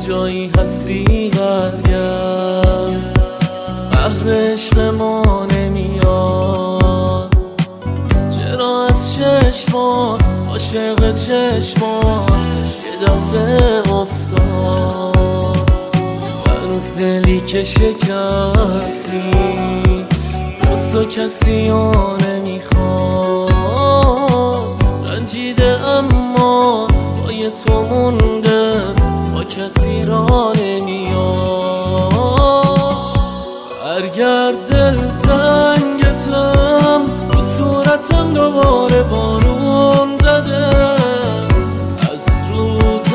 جایی هستی برگرد، بحر عشق ما نمیاد. چرا از چشمان عاشق چشمان یه دفعه افتاد؟ هنوز دلی که شکستی جز تو کسی ها نمیخواد. رنجیده اما پای تو مونده، با کسی را نمیاد. برگرد دلتنگتم، رو صورتم دوباره بارون زده. از روز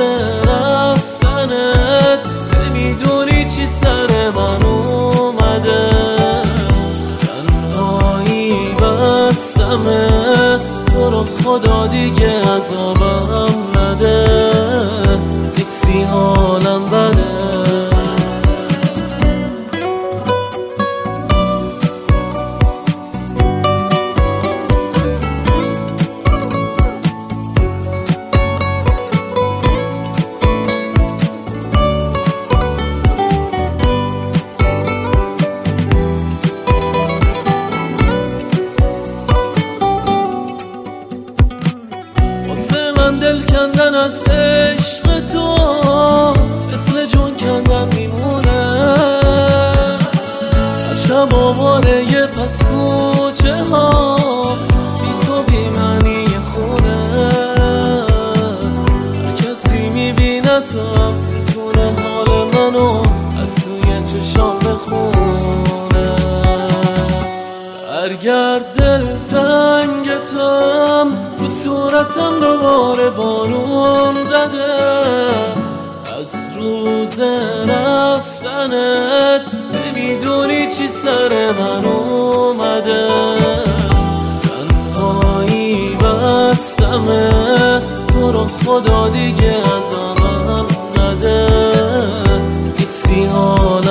رفتنت نمیدونی چی سر من اومده. تنهایی بستمه، تو رو خدا دیگه عذابم نده. نیستی حالم بده. دل کندن از عشق تو مثل جون کندن میمونه. هر شب آواره یه پس کوچه ها بی تو بی معنی خونه. هر کسی میبینتم میتونه حال منو از توی چشام بخونه. برگرد دلتنگتم، رو صورتم دوباره بارون زده. از روز رفتنت نمیدونی چی سر من اومده. تنهایی بستمه، تو رو خدا دیگه عذابم نده. نیستی حال